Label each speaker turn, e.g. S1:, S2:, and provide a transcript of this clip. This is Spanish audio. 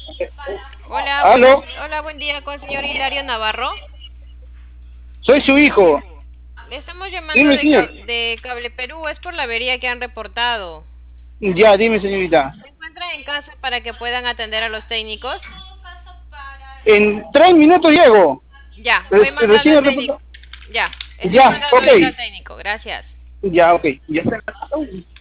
S1: Hola,
S2: ¿Aló?
S1: hola, buen día con el señor Hilario Navarro.
S2: Soy su hijo.
S1: Le estamos llamando
S2: Dime, señor.
S1: de Cable Perú, es por la avería que han reportado.
S2: Ya, dime, señorita.
S1: ¿Se encuentra en casa para que puedan atender a los técnicos?
S2: En 3 minutos llego.
S1: Ya, voy mandando
S2: Recién
S1: al
S2: el
S1: técnico.
S2: reporte.
S1: Ya, estoy
S2: Ya,
S1: mandando
S2: ok.
S1: ahorita al técnico, gracias.
S2: Ya, ok. Ya está.